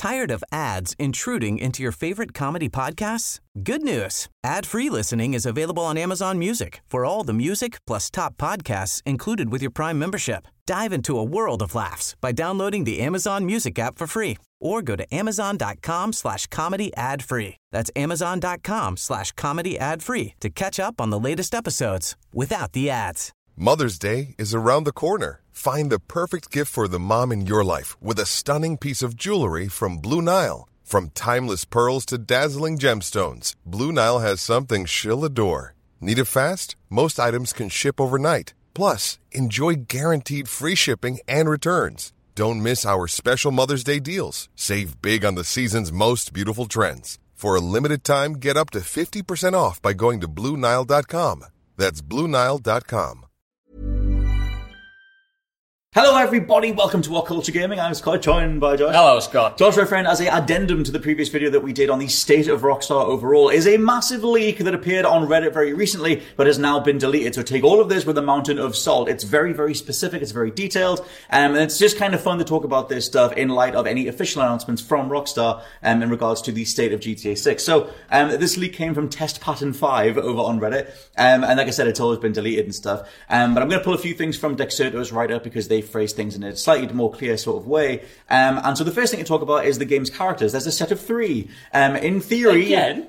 Tired of ads intruding into your favorite comedy podcasts? Good news. Ad-free listening is available on Amazon Music for all the music plus top podcasts included with your Prime membership. Dive into a world of laughs by downloading the Amazon Music app for free or go to amazon.com/comedy ad-free. That's amazon.com/comedy ad-free to catch up on the latest episodes without the ads. Mother's Day is around the corner. Find the perfect gift for the mom in your life with a stunning piece of jewelry from Blue Nile. From timeless pearls to dazzling gemstones, Blue Nile has something she'll adore. Need it fast? Most items can ship overnight. Plus, enjoy guaranteed free shipping and returns. Don't miss our special Mother's Day deals. Save big on the season's most beautiful trends. For a limited time, get up to 50% off by going to BlueNile.com. That's BlueNile.com. Hello everybody, welcome to What Culture Gaming. I'm Scott, joined by Josh. Hello, Scott. Josh, my friend, as a addendum to the previous video that we did on the state of Rockstar overall, is a massive leak that appeared on Reddit very recently, but has now been deleted. So take all of this with a mountain of salt. It's very, very specific, it's very detailed, and it's just kind of fun to talk about this stuff in light of any official announcements from Rockstar in regards to the state of GTA 6. So this leak came from Test Pattern 5 over on Reddit, and like I said, it's always been deleted and stuff. But I'm going to pull a few things from Dexerto's write-up because they phrase things in a slightly more clear sort of way. And so the first thing to talk about is the game's characters. There's a set of 3. In theory... Again,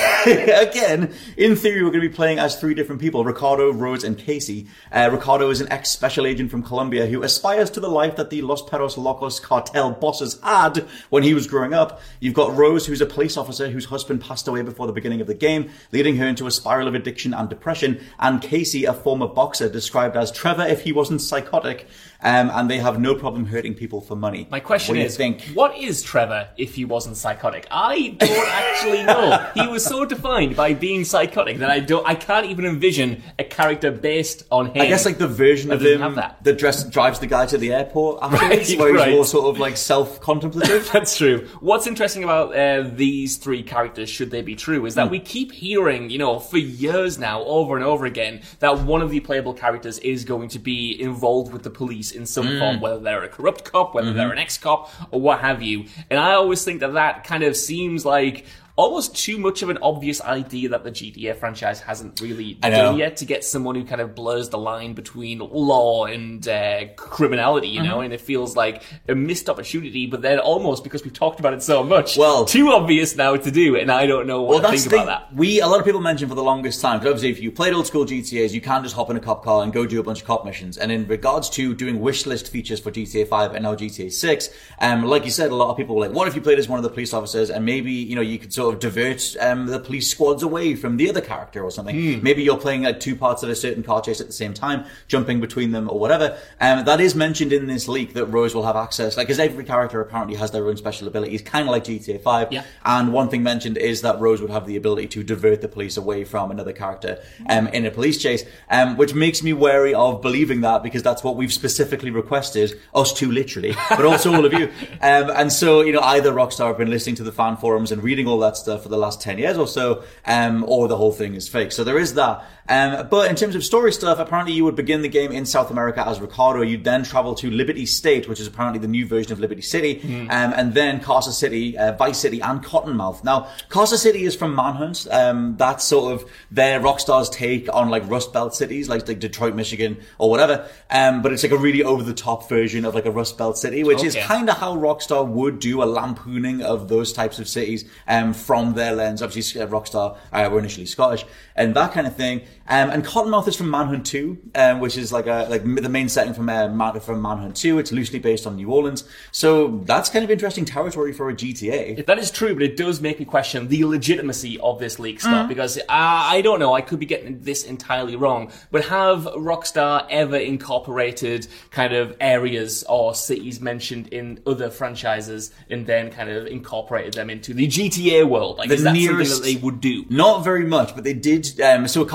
in theory, we're going to be playing as 3 different people, Ricardo, Rose, and Casey. Ricardo is an ex-special agent from Colombia who aspires to the life that the Los Perros Locos cartel bosses had when he was growing up. You've got Rose, who's a police officer whose husband passed away before the beginning of the game, leading her into a spiral of addiction and depression. And Casey, a former boxer, described as Trevor if he wasn't psychotic. And they have no problem hurting people for money. My question is, what is Trevor if he wasn't psychotic? I don't actually know. He was so defined by being psychotic that I can't even envision a character based on him. I guess like the version of him that drives the guy to the airport afterwards, where he's more sort of like self-contemplative. That's true. What's interesting about these 3 characters, should they be true, is that we keep hearing, for years now, over and over again, that one of the playable characters is going to be involved with the police in some form, whether they're a corrupt cop, whether they're an ex-cop, or what have you. And I always think that kind of seems like almost too much of an obvious idea that the GTA franchise hasn't really done yet, to get someone who kind of blurs the line between law and criminality, and it feels like a missed opportunity, but then almost, because we've talked about it so much, too obvious now to do, and I don't know what to think about that. A lot of people mentioned for the longest time, because obviously if you played old school GTAs, you can't just hop in a cop car and go do a bunch of cop missions. And in regards to doing wish list features for GTA 5 and now GTA 6, like you said, a lot of people were like, what if you played as one of the police officers and maybe, you could sort of divert the police squads away from the other character or something. Maybe you're playing like 2 parts of a certain car chase at the same time, jumping between them or whatever. That is mentioned in this leak that Rose will have access, because every character apparently has their own special abilities, kind of like GTA 5. Yeah. And one thing mentioned is that Rose would have the ability to divert the police away from another character in a police chase, which makes me wary of believing that, because that's what we've specifically requested, us two literally, but also all of you. And so, either Rockstar have been listening to the fan forums and reading all that stuff for the last 10 years or so, or the whole thing is fake. So there is that. But in terms of story stuff, apparently you would begin the game in South America as Ricardo. You'd then travel to Liberty State, which is apparently the new version of Liberty City, and then Carcer City, Vice City, and Cottonmouth. Now, Carcer City is from Manhunt. That's sort of their Rockstar's take on like Rust Belt cities, like Detroit, Michigan, or whatever. But it's like a really over-the-top version of like a Rust Belt city, which is kind of how Rockstar would do a lampooning of those types of cities from their lens. Obviously, Rockstar were initially Scottish, and that kind of thing. And Cottonmouth is from Manhunt 2, which is like the main setting from Manhunt 2. It's loosely based on New Orleans. So that's kind of interesting territory for a GTA. That is true, but it does make me question the legitimacy of this leak, Scott, because I don't know, I could be getting this entirely wrong, but have Rockstar ever incorporated kind of areas or cities mentioned in other franchises and then kind of incorporated them into the GTA world? Like, is that something that they would do? Not very much, but they did. So Carcer City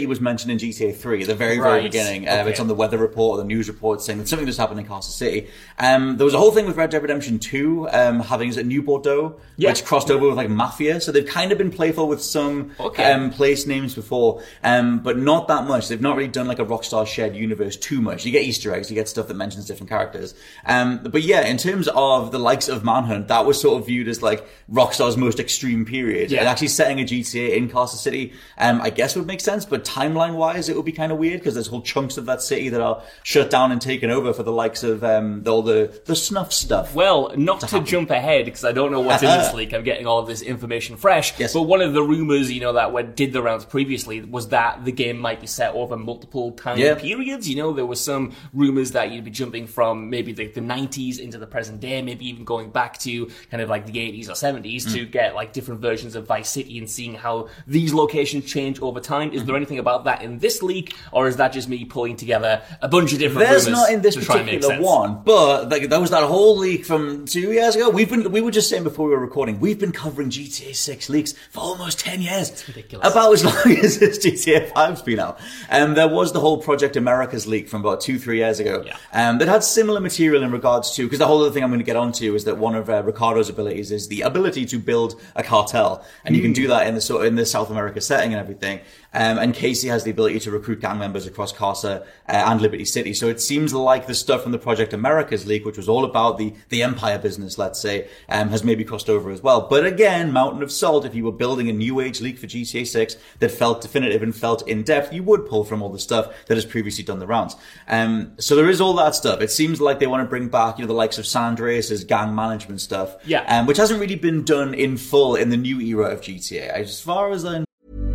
City was mentioned in GTA 3 at the very Right. beginning. Okay. It's on the weather report or the news report saying that something just happened in Carcer City. There was a whole thing with Red Dead Redemption 2 having, is it New Bordeaux, which crossed over with like Mafia. So they've kind of been playful with some place names before, but not that much. They've not really done like a Rockstar shared universe too much. You get Easter eggs, you get stuff that mentions different characters. But yeah, in terms of the likes of Manhunt, that was sort of viewed as like Rockstar's most extreme period. Yeah. And actually setting a GTA in Carcer City, I guess would make sense, but timeline-wise, it would be kind of weird because there's whole chunks of that city that are shut down and taken over for the likes of all the snuff stuff. Well, not to jump ahead, because I don't know what's in this leak. I'm getting all of this information fresh. Yes. But one of the rumors, that did the rounds previously was that the game might be set over multiple time periods. There was some rumors that you'd be jumping from maybe the 90s into the present day, maybe even going back to kind of like the 80s or 70s to get like different versions of Vice City and seeing how these locations change over time. Is there anything about that in this leak, or is that just me pulling together a bunch of different There's rumors not in this to try and make particular sense? one, but like, there was that whole leak from 2 years ago. We were just saying before we were recording, we've been covering GTA 6 leaks for almost 10 years. It's ridiculous. About as long as this GTA 5's been out. There was the whole Project Americas leak from about 2-3 years ago. Yeah. That had similar material in regards to, because the whole other thing I'm going to get onto is that one of Ricardo's abilities is the ability to build a cartel. And you can do that in the South America setting and everything. And Casey has the ability to recruit gang members across Carcer and Liberty City. So it seems like the stuff from the Project Americas leak, which was all about the Empire business, let's say, has maybe crossed over as well. But again, mountain of salt, if you were building a new age leak for GTA 6 that felt definitive and felt in depth, you would pull from all the stuff that has previously done the rounds. So there is all that stuff. It seems like they want to bring back, the likes of San Andreas' gang management stuff. Yeah. Which hasn't really been done in full in the new era of GTA. As far as I know.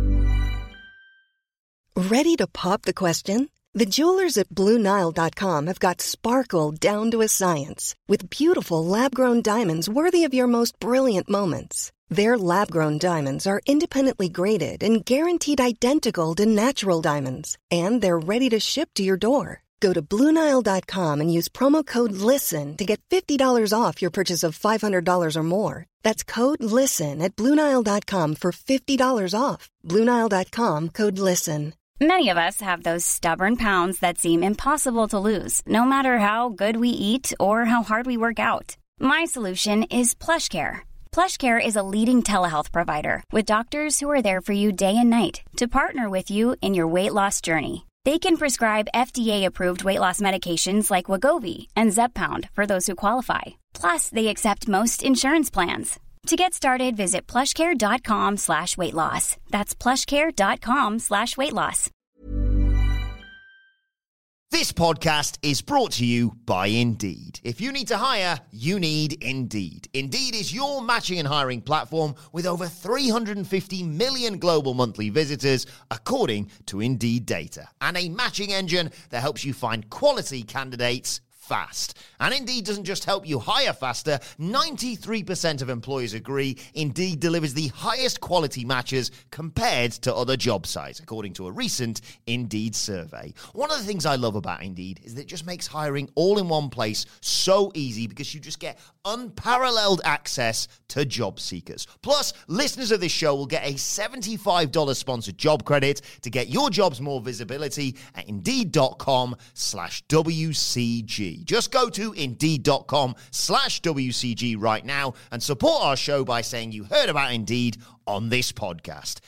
Ready to pop the question? The jewelers at BlueNile.com have got sparkle down to a science with beautiful lab-grown diamonds worthy of your most brilliant moments. Their lab-grown diamonds are independently graded and guaranteed identical to natural diamonds, and they're ready to ship to your door. Go to BlueNile.com and use promo code LISTEN to get $50 off your purchase of $500 or more. That's code LISTEN at BlueNile.com for $50 off. BlueNile.com, code LISTEN. Many of us have those stubborn pounds that seem impossible to lose, no matter how good we eat or how hard we work out. My solution is PlushCare. PlushCare is a leading telehealth provider with doctors who are there for you day and night to partner with you in your weight loss journey. They can prescribe FDA-approved weight loss medications like Wegovy and Zepbound for those who qualify. Plus, they accept most insurance plans. To get started, visit plushcare.com/weightloss. That's plushcare.com/weightloss. This podcast is brought to you by Indeed. If you need to hire, you need Indeed. Indeed is your matching and hiring platform with over 350 million global monthly visitors, according to Indeed data, and a matching engine that helps you find quality candidates fast. And Indeed doesn't just help you hire faster. 93% of employers agree Indeed delivers the highest quality matches compared to other job sites, according to a recent Indeed survey. One of the things I love about Indeed is that it just makes hiring all in one place so easy because you just get unparalleled access to job seekers. Plus, listeners of this show will get a $75 sponsored job credit to get your jobs more visibility at Indeed.com/WCG. Just go to Indeed.com/WCG right now and support our show by saying you heard about Indeed on this podcast.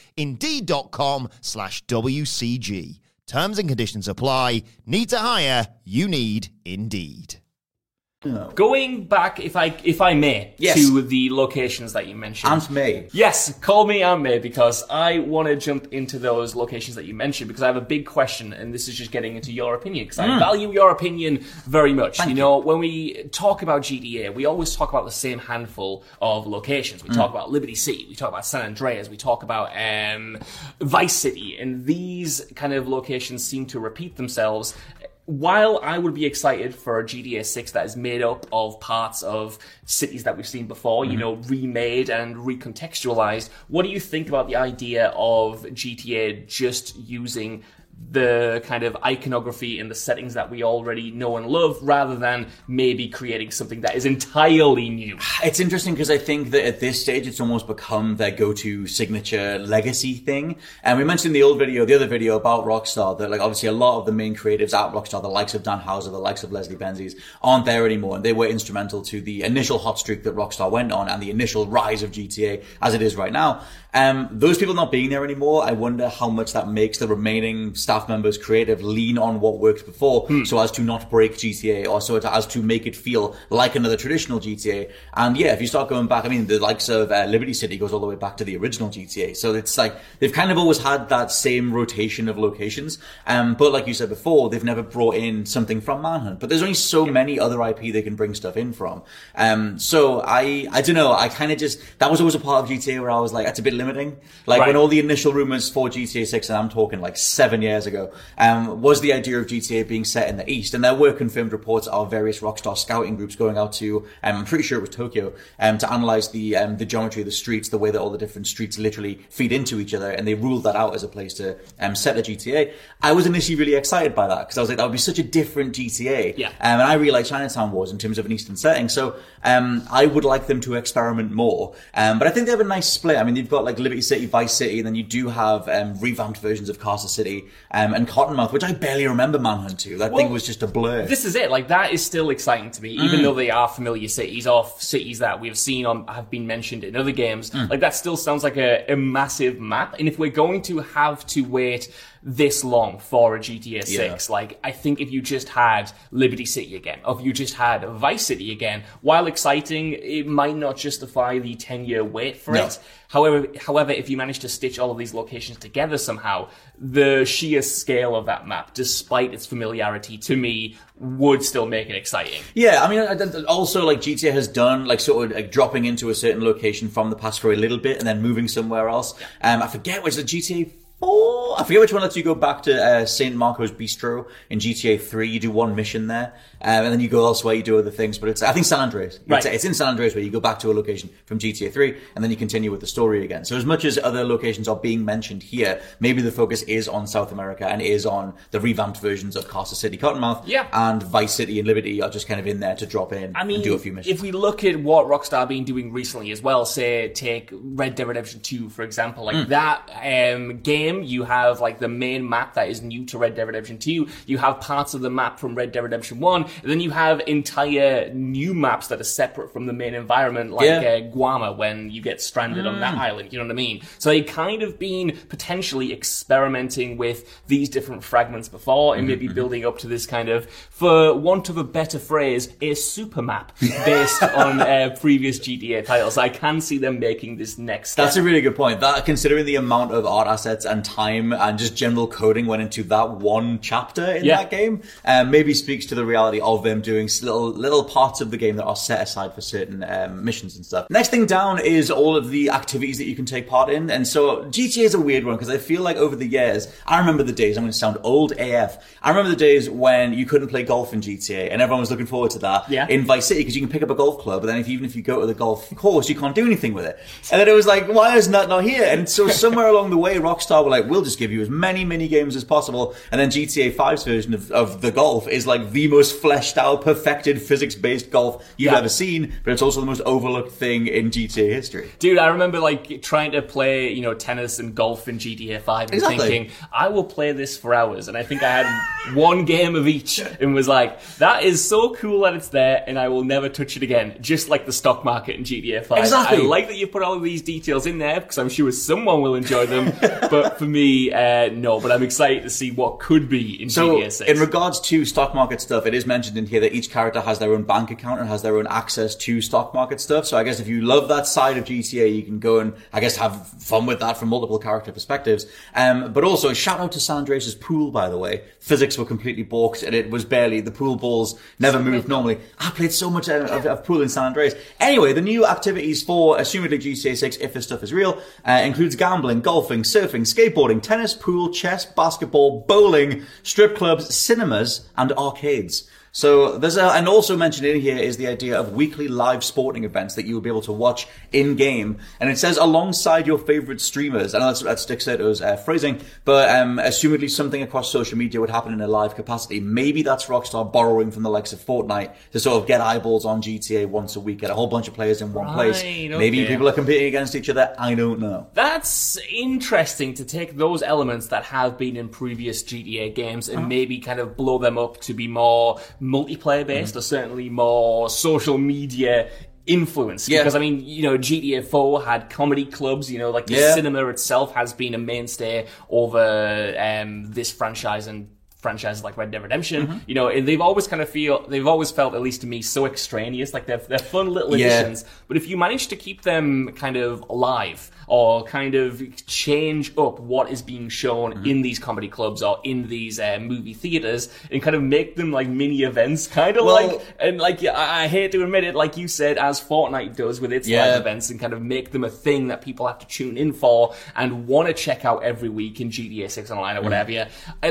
Indeed.com/WCG. Terms and conditions apply. Need to hire? You need Indeed. Going back, if I may, Yes. to the locations that you mentioned. Aunt May. Yes, call me Aunt May, because I want to jump into those locations that you mentioned, because I have a big question, and this is just getting into your opinion, because I value your opinion very much. Thank you know, when we talk about GTA, we always talk about the same handful of locations. We talk about Liberty City, we talk about San Andreas, we talk about Vice City, and these kind of locations seem to repeat themselves. While I would be excited for a GTA 6 that is made up of parts of cities that we've seen before, you know, remade and recontextualized, what do you think about the idea of GTA just using the kind of iconography and the settings that we already know and love, rather than maybe creating something that is entirely new. It's interesting because I think that at this stage it's almost become their go-to signature legacy thing. And we mentioned in the other video about Rockstar, that like obviously a lot of the main creatives at Rockstar, the likes of Dan Houser, the likes of Leslie Benzies, aren't there anymore, and they were instrumental to the initial hot streak that Rockstar went on and the initial rise of GTA as it is right now. Those people not being there anymore, I wonder how much that makes the remaining staff members creative lean on what worked before, so as to not break GTA, or so as to make it feel like another traditional GTA. And yeah, if you start going back, I mean, the likes of Liberty City goes all the way back to the original GTA. So it's like, they've kind of always had that same rotation of locations. But like you said before, they've never brought in something from Manhunt. But there's only so many other IP they can bring stuff in from. So I don't know, I kind of just, that was always a part of GTA where I was like, that's a bit limiting. Like when all the initial rumors for GTA 6, and I'm talking like 7 years ago, was the idea of GTA being set in the East. And there were confirmed reports of various Rockstar scouting groups going out to, I'm pretty sure it was Tokyo, to analyze the geometry of the streets, the way that all the different streets literally feed into each other. And they ruled that out as a place to set the GTA. I was initially really excited by that because I was like, that would be such a different GTA. Yeah. And I really like Chinatown was in terms of an Eastern setting. So I would like them to experiment more. But I think they have a nice split. I mean, you've got like Liberty City, Vice City, and then you do have revamped versions of Carcer City and Cottonmouth, which I barely remember Manhunt 2. That thing was just a blur. This is it. Like, that is still exciting to me, even though they are familiar cities, or cities that we've seen have been mentioned in other games. Like, that still sounds like a massive map. And if we're going to have to wait this long for a GTA 6, like, I think if you just had Liberty City again, or if you just had Vice City again, while exciting, it might not justify the 10-year wait for it. However, if you manage to stitch all of these locations together somehow, the sheer scale of that map, despite its familiarity, to me, would still make it exciting. Yeah, I mean, also, like, GTA has done, like, sort of like, dropping into a certain location from the past for a little bit and then moving somewhere else. I forget which, the GTA 4? I forget which one lets you go back to St. Marco's Bistro in GTA 3. You do one mission there, and then you go elsewhere, you do other things. But it's, I think, San Andreas. Right. It's in San Andreas where you go back to a location from GTA 3, and then you continue with the story again. So as much as other locations are being mentioned here, maybe the focus is on South America and is on the revamped versions of Carcer City, Cottonmouth, and Vice City and Liberty are just kind of in there to drop in and do a few missions. If we look at what Rockstar have been doing recently as well, say, take Red Dead Redemption 2, for example, like that game, you have like the main map that is new to Red Dead Redemption 2, you have parts of the map from Red Dead Redemption 1, and then you have entire new maps that are separate from the main environment, like Guama, when you get stranded on that island, you know what I mean? So they've kind of been potentially experimenting with these different fragments before, and maybe building up to this kind of, for want of a better phrase, a super map based on previous GTA titles. I can see them making this next step. That's a really good point. That, considering the amount of art assets and time and just general coding went into that one chapter in that game, maybe speaks to the reality of them doing little parts of the game that are set aside for certain missions and stuff. Next thing down is all of the activities that you can take part in. And so GTA is a weird one because I feel like over the years, I remember the days, I'm going to sound old AF, I remember the days when you couldn't play golf in GTA and everyone was looking forward to that in Vice City because you can pick up a golf club, but then even if you go to the golf course, you can't do anything with it. And then it was like, why is that not here? And so somewhere along the way, Rockstar were like, we'll just give you as many mini games as possible. And then GTA 5's version of the golf is like the most fleshed out, perfected, physics-based golf you've ever seen, but it's also the most overlooked thing in GTA history. Dude, I remember like trying to play, tennis and golf in GTA 5 and thinking, I will play this for hours. And I think I had one game of each and was like, that is so cool that it's there and I will never touch it again. Just like the stock market in GTA 5. Exactly. I like that you put all of these details in there because I'm sure someone will enjoy them. But for me, no. But I'm excited to see what could be in GTA 6. In regards to stock market stuff, it is mentioned in here that each character has their own bank account and has their own access to stock market stuff. So I guess if you love that side of GTA, you can go and, I guess, have fun with that from multiple character perspectives. But also, shout out to San Andreas' pool, by the way. Physics were completely balked and it was barely, the pool balls never moved normally. I played so much of pool in San Andreas. Anyway, the new activities for, assumedly GTA 6, if this stuff is real, includes gambling, golfing, surfing, skateboarding, tennis, pool, chess, basketball, bowling, strip clubs, cinemas, and arcades. So and also mentioned in here is the idea of weekly live sporting events that you will be able to watch in game. And it says alongside your favorite streamers. I know that's Dick Sato's phrasing, but assumedly something across social media would happen in a live capacity. Maybe that's Rockstar borrowing from the likes of Fortnite to sort of get eyeballs on GTA once a week, get a whole bunch of players in one place. Okay. Maybe people are competing against each other. I don't know. That's interesting to take those elements that have been in previous GTA games and maybe kind of blow them up to be more multiplayer based or certainly more social media influence. Yeah. Because, I mean, you know, GTA 4 had comedy clubs, you know, like the cinema itself has been a mainstay over this franchise and franchises like Red Dead Redemption, you know, and they've always felt, at least to me, so extraneous. Like they're fun little additions, but if you manage to keep them kind of alive or kind of change up what is being shown in these comedy clubs or in these movie theaters and kind of make them like mini events, kind of I hate to admit it, like you said, as Fortnite does with its live events, and kind of make them a thing that people have to tune in for and want to check out every week in GTA 6 Online or whatever.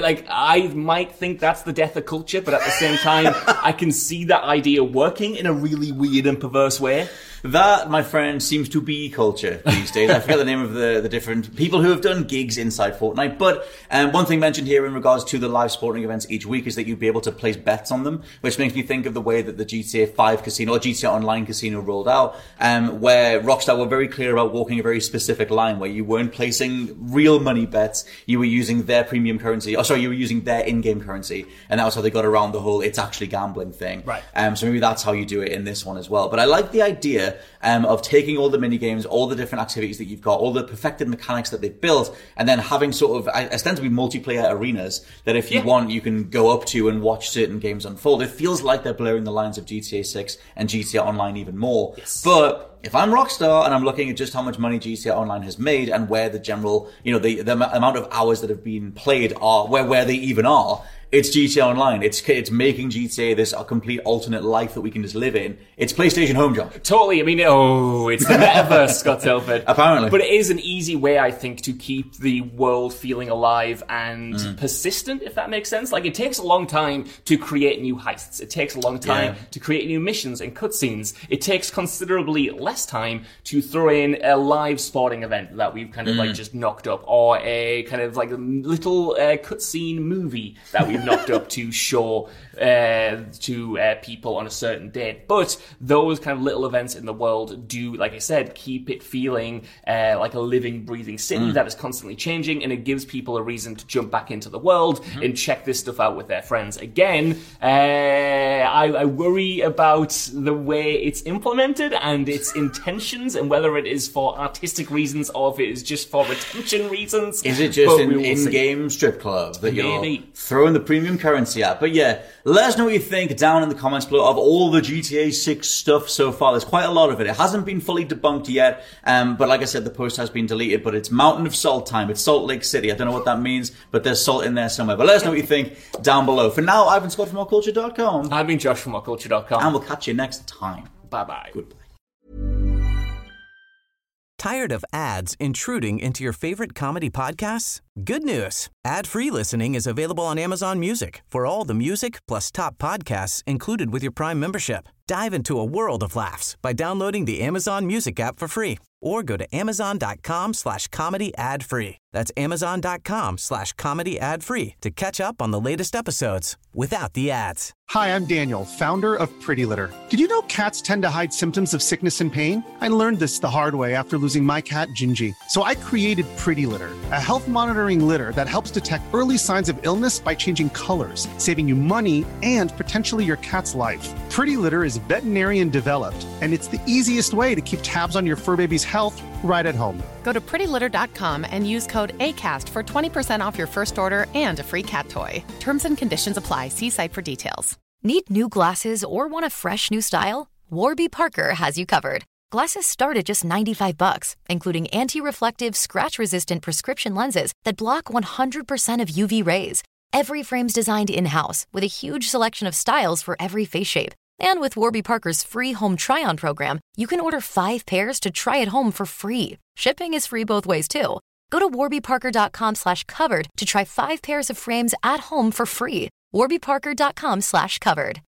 I might think that's the death of culture, but at the same time, I can see that idea working in a really weird and perverse way. That, my friend, seems to be culture these days. I forget the name of the different people who have done gigs inside Fortnite. But one thing mentioned here in regards to the live sporting events each week is that you'd be able to place bets on them, which makes me think of the way that the GTA 5 casino or GTA Online casino rolled out, where Rockstar were very clear about walking a very specific line where you weren't placing real money bets. You were using their premium currency. You were using their in-game currency. And that was how they got around the whole it's actually gambling thing. Right. So maybe that's how you do it in this one as well. But I like the idea of taking all the mini games, all the different activities that you've got, all the perfected mechanics that they've built, and then having sort of ostensibly multiplayer arenas that if you want, you can go up to and watch certain games unfold. It feels like they're blurring the lines of GTA 6 and GTA Online even more. Yes. But if I'm Rockstar and I'm looking at just how much money GTA Online has made and where the general, you know, the amount of hours that have been played are, where they even are, it's GTA Online. It's making GTA this a complete alternate life that we can just live in. It's PlayStation Home, Josh. Totally. I mean, it's the metaverse, Scott Telford. Apparently. But it is an easy way, I think, to keep the world feeling alive and persistent, if that makes sense. Like, it takes a long time to create new heists. It takes a long time to create new missions and cutscenes. It takes considerably less time to throw in a live sporting event that we've kind of like just knocked up, or a kind of like a little cutscene movie that we've knocked up to show to people on a certain date. But those kind of little events in the world do, like I said, keep it feeling like a living, breathing city that is constantly changing, and it gives people a reason to jump back into the world and check this stuff out with their friends. Again, I worry about the way it's implemented and its intentions, and whether it is for artistic reasons or if it is just for retention reasons. Is it just an in-game strip club that you're throwing the premium currency at? But yeah, let us know what you think down in the comments below of all the GTA 6 stuff so far. There's quite a lot of it. It hasn't been fully debunked yet, but like I said, the post has been deleted, but it's Mountain of Salt time. It's Salt Lake City. I don't know what that means, but there's salt in there somewhere. But let us know what you think down below. For now, I've been Scott from WhatCulture.com. I've been Josh from WhatCulture.com. And we'll catch you next time. Bye-bye. Goodbye. Tired of ads intruding into your favorite comedy podcasts? Good news. Ad-free listening is available on Amazon Music for all the music plus top podcasts included with your Prime membership. Dive into a world of laughs by downloading the Amazon Music app for free or go to amazon.com/comedy ad-free. That's amazon.com/comedy ad-free to catch up on the latest episodes without the ads. Hi, I'm Daniel, founder of Pretty Litter. Did you know cats tend to hide symptoms of sickness and pain? I learned this the hard way after losing my cat, Gingy. So I created Pretty Litter, a health monitoring litter that helps detect early signs of illness by changing colors, saving you money and potentially your cat's life. Pretty Litter is veterinarian developed, and it's the easiest way to keep tabs on your fur baby's health right at home. Go to prettylitter.com and use code ACAST for 20% off your first order and a free cat toy. Terms and conditions apply. See site for details. Need new glasses or want a fresh new style? Warby Parker has you covered. Glasses start at just $95, including anti-reflective, scratch-resistant prescription lenses that block 100% of UV rays. Every frame's designed in-house with a huge selection of styles for every face shape. And with Warby Parker's free home try-on program, you can order 5 pairs to try at home for free. Shipping is free both ways, too. Go to warbyparker.com/covered to try 5 pairs of frames at home for free. warbyparker.com/covered.